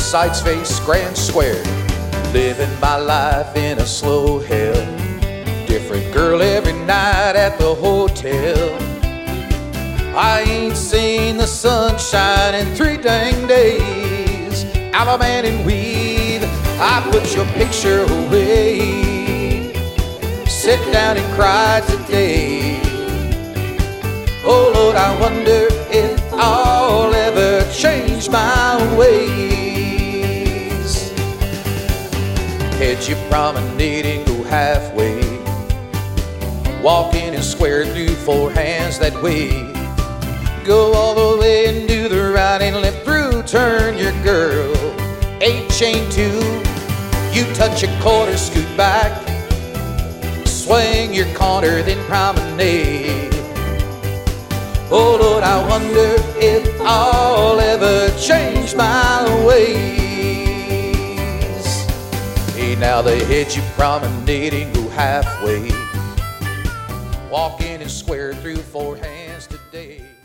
Sights Face Grand Square, living my life in a slow hell. Different girl every night at the hotel. I ain't seen the sunshine in 3 dang days. Alabama and weave, I put your picture away. Sit down and cry today. Oh Lord, I wonder if I'll ever change my ways. Head you promenading, go halfway, walking and square through 4 hands that way. Go all the way and do the right and left through, turn your girl 8 chain 2. You touch a quarter, scoot back, swing your corner, then promenade. Oh Lord, I wonder if I'll ever change my ways. Hey, now they hit you promenading, go halfway, walking and square through 4 hands today.